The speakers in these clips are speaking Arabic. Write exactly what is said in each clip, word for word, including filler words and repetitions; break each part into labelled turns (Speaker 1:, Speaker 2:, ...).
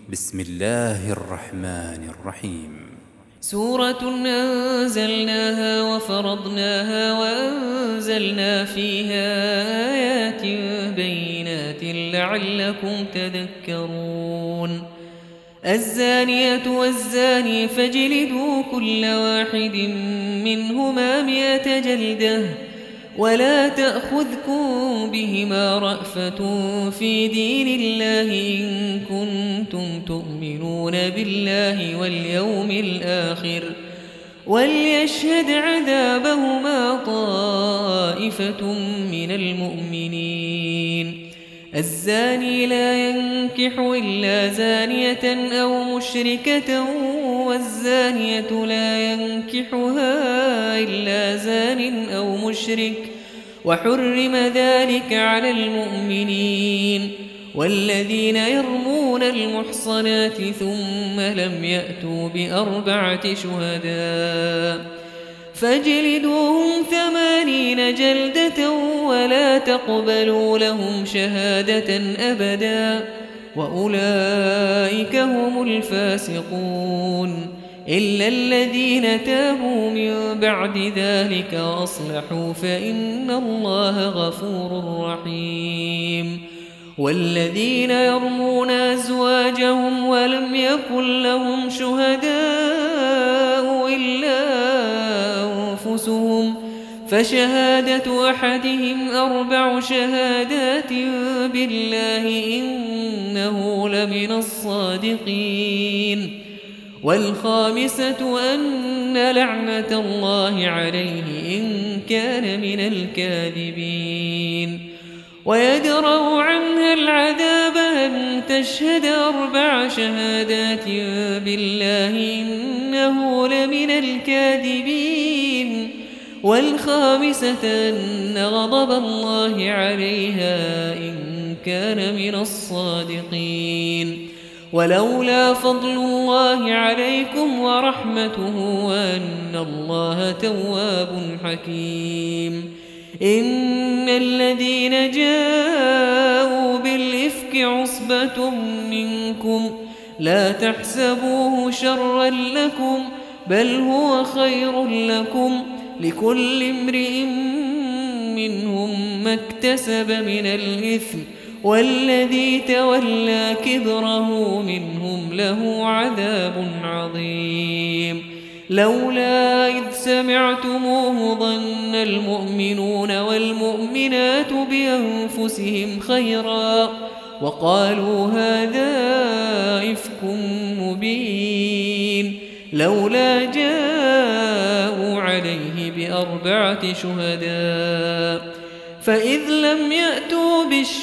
Speaker 1: بسم الله الرحمن الرحيم.
Speaker 2: سورة أنزلناها وفرضناها وأنزلنا فيها آيات بينات لعلكم تذكرون. الزانية والزاني فاجلدوا كل واحد منهما مئة جلدة ولا تأخذكم بهما رأفة في دين الله إن كنتم تؤمنون بالله واليوم الآخر وليشهد عذابهما طائفة من المؤمنين. الزاني لا ينكح إلا زانية أو مشركة والزانية لا ينكحها إلا زان أو مشرك وحرم ذلك على المؤمنين. والذين يرمون المحصنات ثم لم يأتوا بأربعة شهداء فاجلدوهم ثمانين جلدة ولا تقبلوا لهم شهادة أبدا وأولئك هم الفاسقون إلا الذين تابوا من بعد ذلك وأصلحوا فإن الله غفور رحيم. والذين يرمون أزواجهم ولم يكن لهم شهداء إلا أنفسهم فشهادة أحدهم أربع شهادات بالله إنه لمن الصادقين. والخامسة أن لعنة الله عليه إن كان من الكاذبين. ويدرأ عنها العذاب أن تشهد أربع شهادات بالله إنه لمن الكاذبين. والخامسة أن غضب الله عليها إن كان من الصادقين. ولولا فضل الله عليكم ورحمته وأن الله تواب حكيم. إن الذين جاءوا بالإفك عصبة منكم لا تحسبوه شرا لكم بل هو خير لكم لكل امرئ منهم ما اكتسب من الإثم والذي تولى كبره منهم له عذاب عظيم. لولا إذ سمعتموه ظن المؤمنون والمؤمنات بأنفسهم خيرا وقالوا هذا إفك مبين لولا جاءوا عليه بأربعة شهداء فإذ لم يأتوا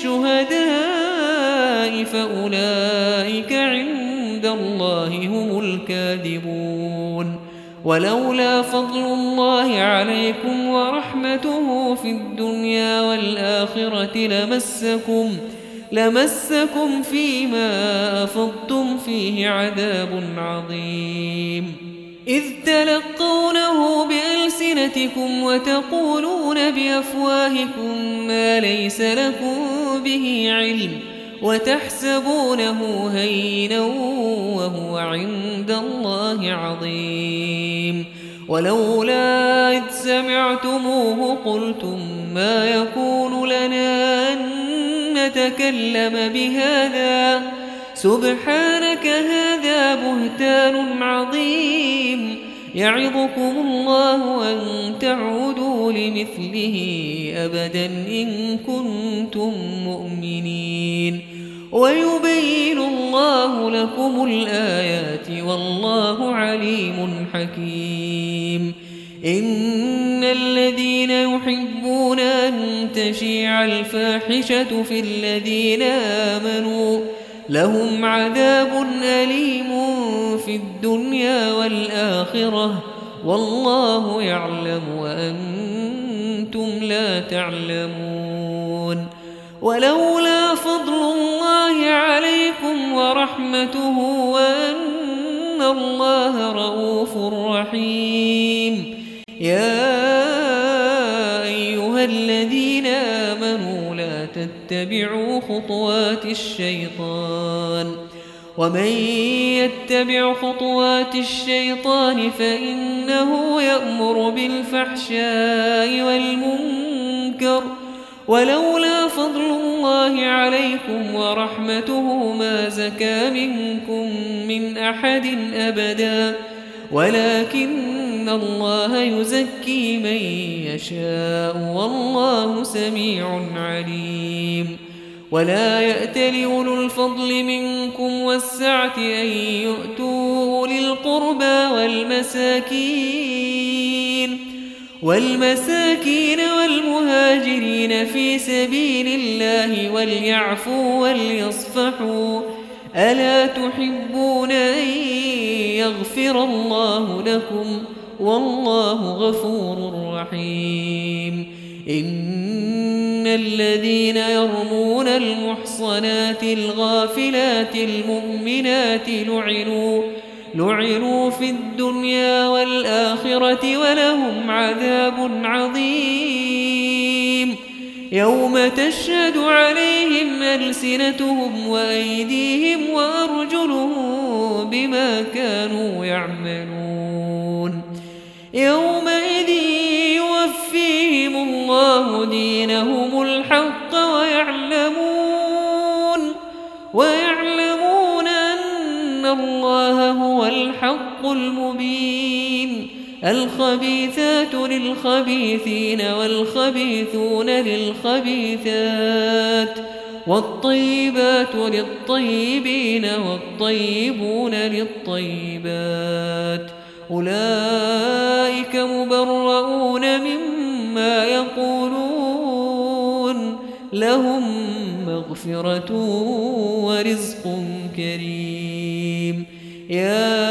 Speaker 2: بالشهداء فأولئك عند الله هم الكاذبون. ولولا فضل الله عليكم ورحمته في الدنيا والآخرة لمسكم لمسكم فيما أفضتم فيه عذاب عظيم. إذ تلقونه بألسنتكم وتقولون بأفواهكم ما ليس لكم به علم وتحسبونه هينا وهو عند الله عظيم. ولولا إذ سمعتموه قلتم ما يكون لنا أن نتكلم بهذا سبحانك هذا بهتان عظيم. يعظكم الله أن تعودوا لمثله أبدا إن كنتم مؤمنين ويبين الله لكم الآيات والله عليم حكيم. إن الذين يحبون أن تشيع الفاحشة في الذين آمنوا لهم عذاب أليم في الدنيا والآخرة والله يعلم وأنتم لا تعلمون. ولولا فضل الله عليكم ورحمته وأن الله رؤوف رحيم. يا أيها الذين آمنوا لا تتبعوا خطوات الشيطان ومن يتبع خطوات الشيطان فإنه يأمر بالفحشاء والمنكر ولولا فضل الله عليكم ورحمته ما زكى منكم من أحد أبدا ولكن الله يزكي من يشاء والله سميع عليم ولا يأتل أولو الفضل منكم والسعة أن يؤتوا أولي القربى والمساكين والمساكين والمهاجرين في سبيل الله وليعفوا وليصفحوا ألا تحبون أن يغفر الله لكم والله غفور رحيم إن الذين يرمون المحصنات الغافلات المؤمنات لعنوا لعنوا في الدنيا والآخرة ولهم عذاب عظيم يوم تشهد عليهم ألسنتهم وأيديهم وأرجلهم بما كانوا يعملون يومئذ يوفيهم الله دينهم الحق ويعلمون ويعلمون أن الله هو الحق المبين الخبيثات للخبيثين والخبيثون للخبيثات والطيبات للطيبين والطيبون للطيبات أولئك مبرؤون مما يقولون لهم مغفرة ورزق كريم يا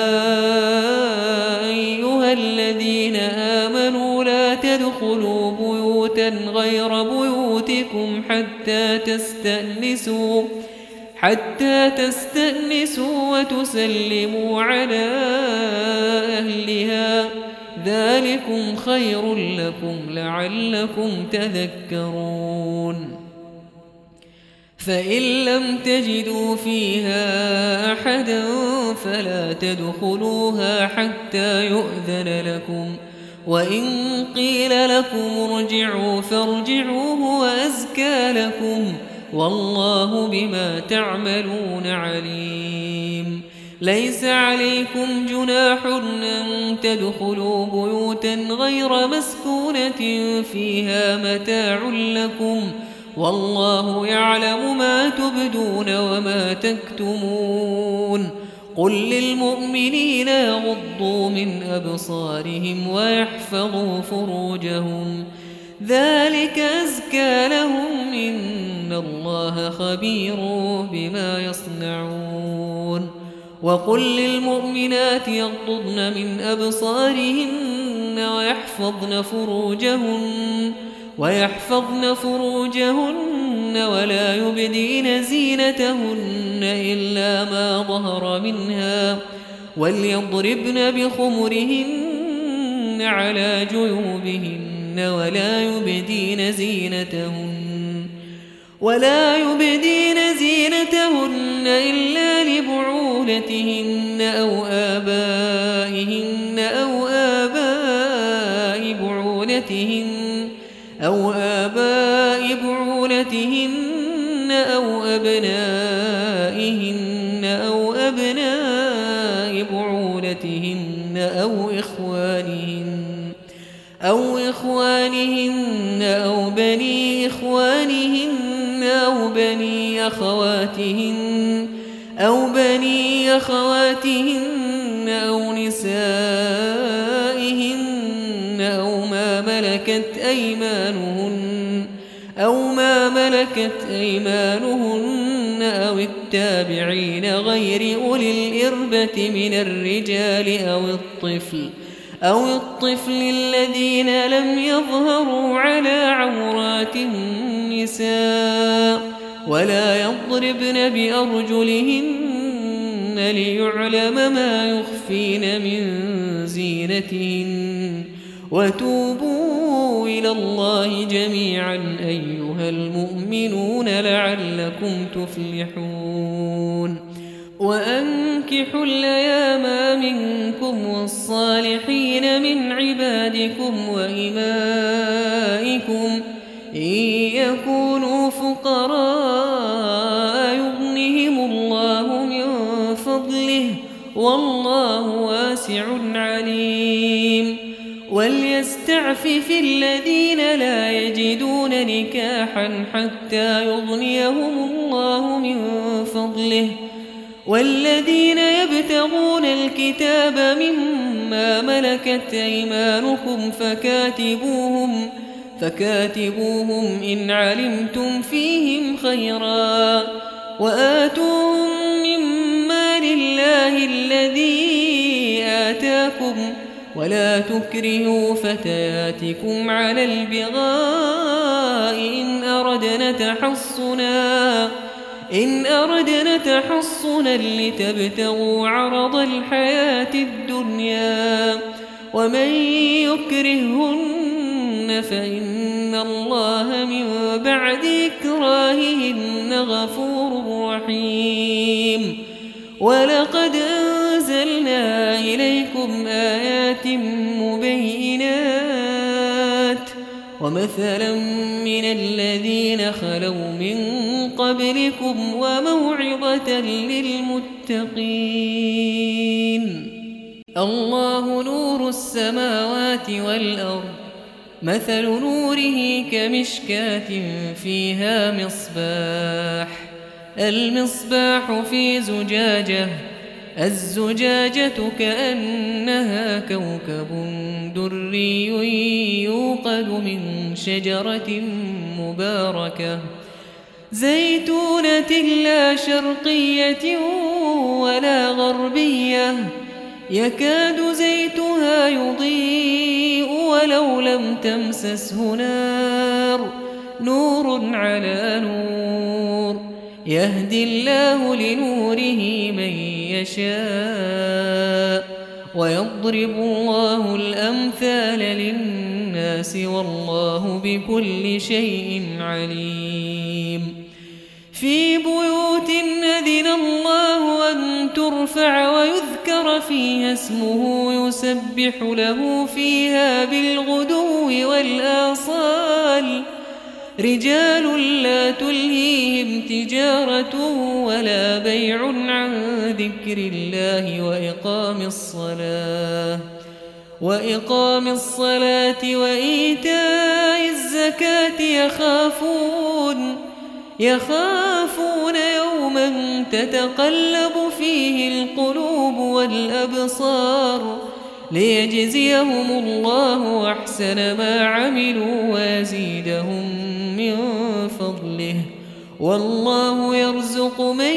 Speaker 2: أيها الذين آمنوا لا تدخلوا بيوتا غير بيوتكم حتى تستأنسوا حتى تستأنسوا وتسلموا على أهلها ذلكم خير لكم لعلكم تذكرون فإن لم تجدوا فيها أحدا فلا تدخلوها حتى يؤذن لكم وإن قيل لكم ارجعوا فارجعوا هو أزكى لكم والله بما تعملون عليم ليس عليكم جناح أن تدخلوا بيوتا غير مسكونة فيها متاع لكم والله يعلم ما تبدون وما تكتمون قل للمؤمنين يغضوا من أبصارهم ويحفظوا فروجهم ذلك أزكى لهم إن الله خبير بما يصنعون وقل للمؤمنات يغضضن من أبصارهن ويحفظن فروجهن ويحفظن فروجهن ولا يبدين زينتهن إلا ما ظهر منها وليضربن بخمرهن على جيوبهن ولا يبدين زينتهن ولا يبدين زينتهن إلا لبعولتهن أو آبائهن أو آباء بعولتهن أو آباء بعولتهن أو أبنائهن أو أبناء بعولتهن أو إخوانهن أو إخوانهن أو بني إخوانهن أو بني أخواتهن أو بني أخواتهن أو نسائهن أو ما ملكت أيمانهن أو ما ملكت أيمانهن أو التابعين غير أولي الإربة من الرجال أو الطفل أو الطفل الذين لم يظهروا على عورات النساء ولا يضربن بأرجلهن ليعلم ما يخفين من زينتهن وتوبوا إلى الله جميعا أيها المؤمنون لعلكم تفلحون وأنكحوا الأيام منكم والصالحين من عبادكم وإمائكم إن يكونوا فقراء يغنهم الله من فضله والله واسع عليم وليستعفف الذين لا يجدون نكاحا حتى يغنيهم الله من فضله والذين يبتغون الكتاب مما ملكت أيمانكم فكاتبوهم فكاتبوهم إن علمتم فيهم خيرا وآتوهم مما لله الذي آتاكم ولا تكرهوا فتياتكم على البغاء إن أردنا تحصنا إن أردنا تحصنا لتبتغوا عرض الحياة الدنيا ومن يكرهن فإن الله من بعد إكراههن غفور رحيم ولقد أنزلنا إليكم آيات مبينات ومثلا من الذين خلوا من قبلكم وموعظة للمتقين الله نور السماوات والأرض مثل نوره كمشكاة فيها مصباح المصباح في زجاجة الزجاجة كأنها كوكب دري يوقد من شجرة مباركة زيتونة لا شرقية ولا غربية يكاد زيتها يضيء ولو لم تمسسه نار نور على نور يهدي الله لنوره من يشاء ويضرب الله الأمثال للناس والله بكل شيء عليم في بيوت أذن الله أن ترفع ويذكر فيها اسمه يسبح له فيها بالغدو والآصال رجال لا تلهيهم تجارة ولا بيع عن ذكر الله وإقام الصلاة وإقام الصلاة وإيتاء الزكاة يخافون يخافون يوما تتقلب فيه القلوب والأبصار ليجزيهم الله أحسن ما عملوا ويزيدهم من فضله والله يرزق من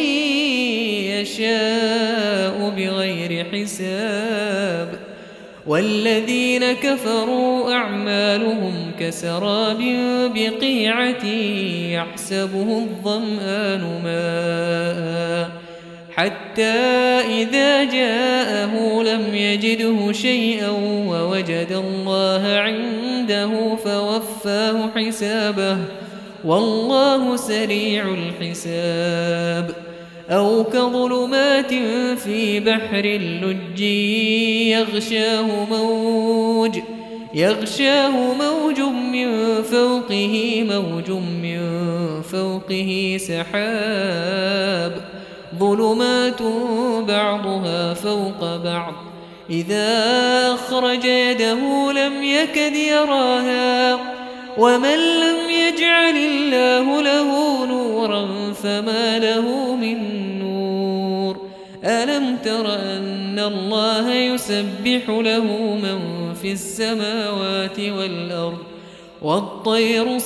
Speaker 2: يشاء بغير حساب والذين كفروا أعمالهم كسراب بقيعة يحسبه الظمآن ماء حتى إذا جاءه لم يجده شيئا ووجد الله عنده فوفاه حسابه والله سريع الحساب أو كظلمات في بحر اللج يغشاه موج يغشاه موج من فوقه موج من فوقه سحاب ظلمات بعضها فوق بعض إذا أخرج يده لم يكد يراها ومن لم يجعل الله له نورا فما له من نور ألم تر أن الله يسبح له من في السماوات والأرض والطير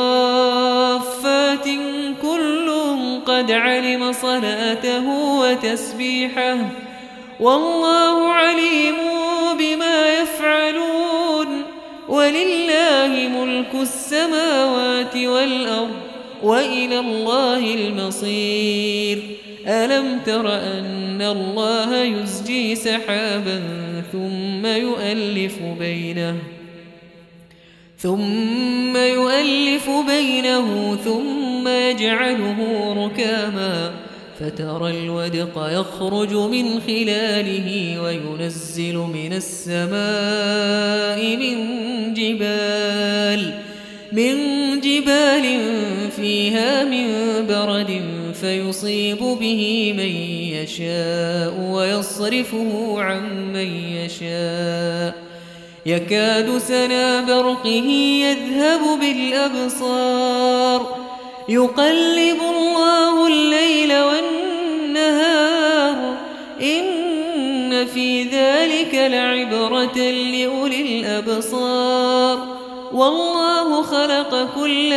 Speaker 2: صافات كل قد علم صلاته وتسبيحه والله عليم بما يفعلون ولله ملك السماوات والأرض وإلى الله المصير ألم تر أن الله يزجي سحابا ثم يؤلف بينه ثم يؤلف بينه ثم يجعله ركاما فترى الودق يخرج من خلاله وينزل من السماء من جبال من جبال فيها من برد فيصيب به من يشاء ويصرفه عن من يشاء يكاد سنا برقه يذهب بالأبصار يقلب الله الليل والنهار إن في ذلك لعبرة لأولي الأبصار والله خلق كل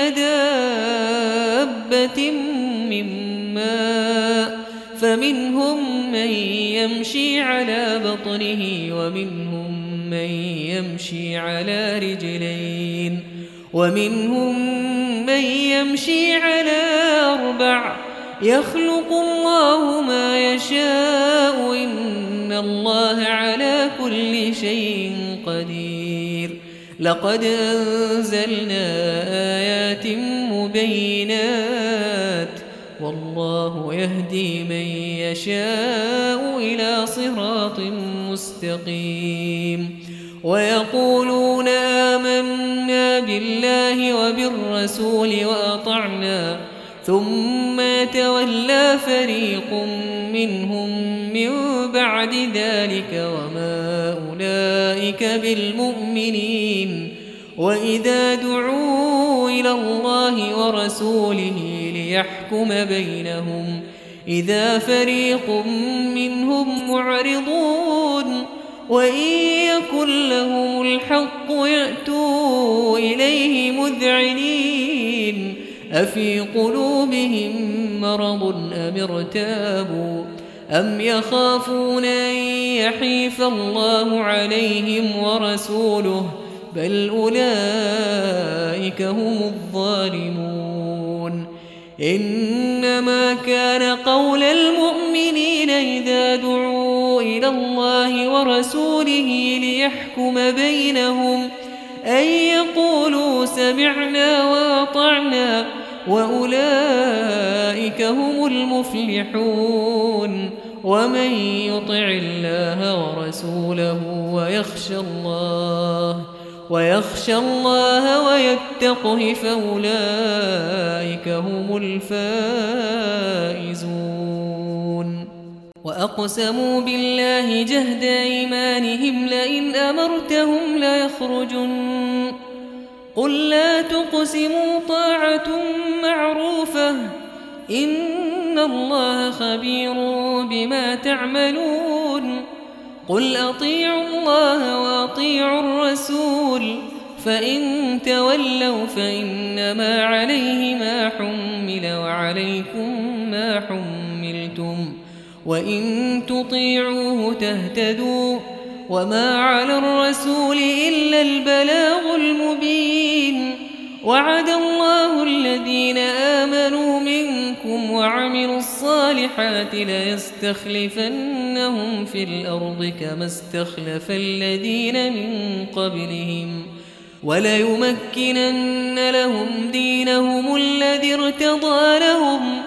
Speaker 2: دابة من ماء فمنهم من يمشي على بطنه ومنهم من يمشي على رجلين ومنهم من يمشي على أربع يخلق الله ما يشاء إن الله على كل شيء قدير لقد أنزلنا آيات مبينات والله يهدي من يشاء إلى صراط مستقيم ويقولون آمنا بالله وبالرسول وأطعنا ثم يتولى فريق منهم من بعد ذلك وما أولئك بالمؤمنين وإذا دعوا إلى الله ورسوله ليحكم بينهم إذا فريق منهم معرضون وإن يكن لهم الحق يأتوا إليه مذعنين أفي قلوبهم مرض أم ارتابوا أم يخافون أن يحيف الله عليهم ورسوله بل أولئك هم الظالمون إنما كان قول المؤمنين إذا دعوا إلى الله ورسوله ليحكم بينهم أن يقولوا سمعنا وأطعنا وأولئك هم المفلحون ومن يطع الله ورسوله ويخشى الله ويخشى الله ويتقه فأولئك هم الفائزون وأقسموا بالله جهد أيمانهم لئن أمرتهم ليخرجن قل لا تقسموا طاعة معروفة إن الله خبير بما تعملون قل أطيعوا الله وأطيعوا الرسول فإن تولوا فإنما عليه ما حمل وعليكم ما حملتم وإن تطيعوه تهتدوا وما على الرسول إلا البلاغ المبين وعد الله الذين آمنوا منكم وعملوا الصالحات ليستخلفنهم في الأرض كما استخلف الذين من قبلهم وليمكنن لهم دينهم الذي ارتضى لهم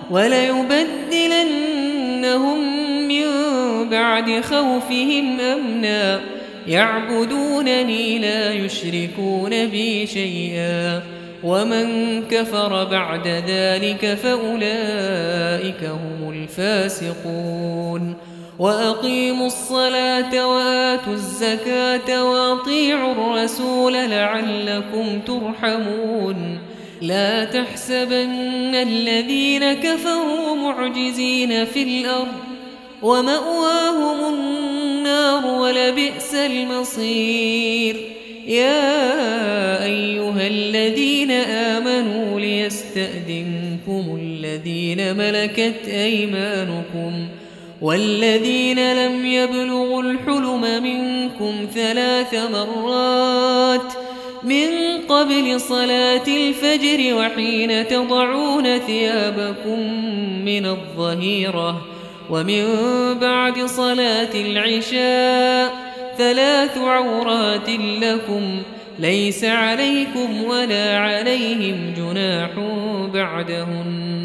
Speaker 2: وليبدلنهم من بعد خوفهم أمنا يعبدونني لا يشركون بي شيئا ومن كفر بعد ذلك فأولئك هم الفاسقون وأقيموا الصلاة وآتوا الزكاة وأطيعوا الرسول لعلكم ترحمون لا تحسبن الذين كفروا معجزين في الأرض ومأواهم النار ولبئس المصير يا أيها الذين آمنوا ليستأذنكم الذين ملكت أيمانكم والذين لم يبلغوا الحلم منكم ثلاث مرات من قبل صلاة الفجر وحين تضعون ثيابكم من الظهيرة ومن بعد صلاة العشاء ثلاث عورات لكم ليس عليكم ولا عليهم جناح بعدهن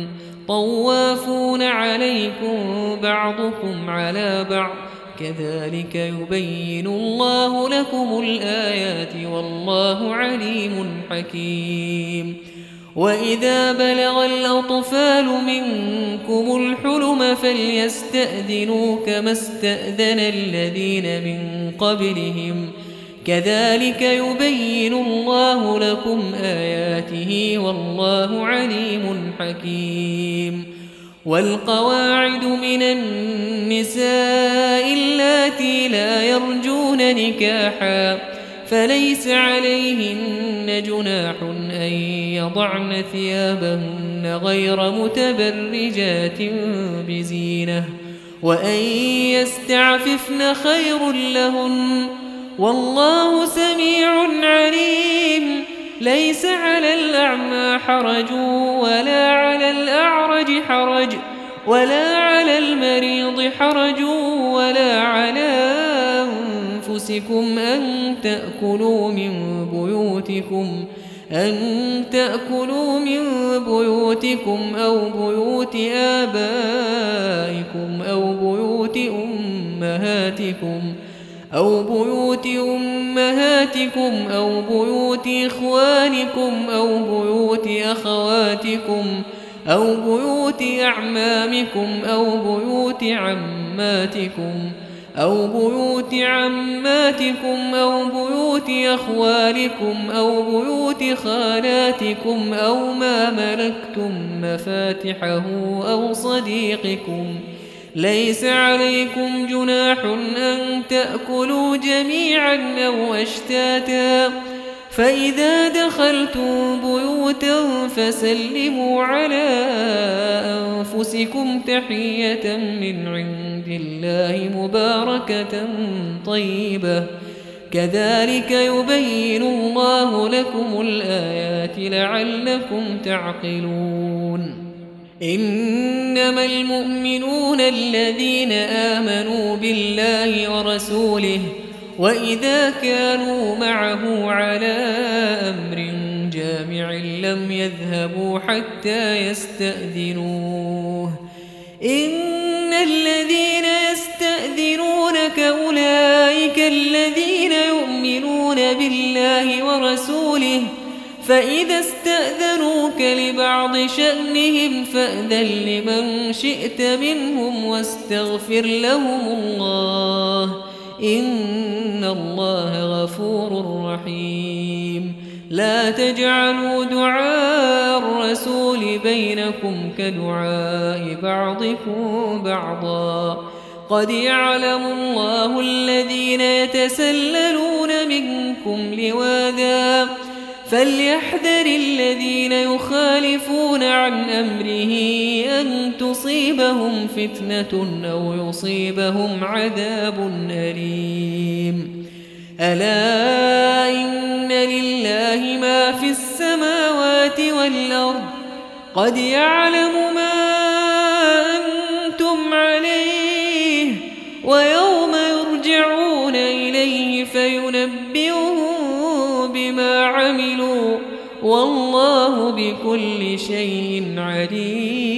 Speaker 2: طوافون عليكم بعضكم على بعض كذلك يبين الله لكم الآيات والله عليم حكيم وإذا بلغ الأطفال منكم الحلم فليستأذنوا كما استأذن الذين من قبلهم كذلك يبين الله لكم آياته والله عليم حكيم والقواعد من النساء اللاتي لا يرجون نكاحا فليس عليهن جناح أن يضعن ثيابهن غير متبرجات بزينة وأن يستعففن خير لهن والله سميع عليم ليس على الأعمى حرج ولا على الأعرج حرج ولا على المريض حرج ولا على أنفسكم أن تأكلوا من بيوتكم أن تأكلوا من بيوتكم أو بيوت آبائكم أو بيوت أمهاتكم أو بيوت أمهاتكم أو بيوت إخوانكم أو بيوت أخواتكم أو بيوت أعمامكم أو بيوت عماتكم أو بيوت عماتكم أو بيوت أخوالكم أو بيوت خالاتكم أو ما ملكتم مفاتحه أو صديقكم ليس عليكم جناح أن تأكلوا جميعا أو أشتاتا فإذا دخلتم بيوتا فسلموا على أنفسكم تحية من عند الله مباركة طيبة كذلك يبين الله لكم الآيات لعلكم تعقلون إنما المؤمنون الذين آمنوا بالله ورسوله وإذا كانوا معه على أمر جامع لم يذهبوا حتى يستأذنوه إن الذين يستأذنونك أولئك الذين يؤمنون بالله ورسوله فإذا استأذنوك لبعض شأنهم فأذن لمن شئت منهم واستغفر لهم الله إن الله غفور رحيم لا تجعلوا دعاء الرسول بينكم كدعاء بعضكم بعضا قد يعلم الله الذين يتسللون منكم لواذا فليحذر الذين يخالفون عن أمره أن تصيبهم فتنة أو يصيبهم عذاب أليم ألا إن لله ما في السماوات والأرض قد يعلم ما أنتم عليه ويوم يرجعون إليه فينبئهم بما عملوا والله بكل شيء عليم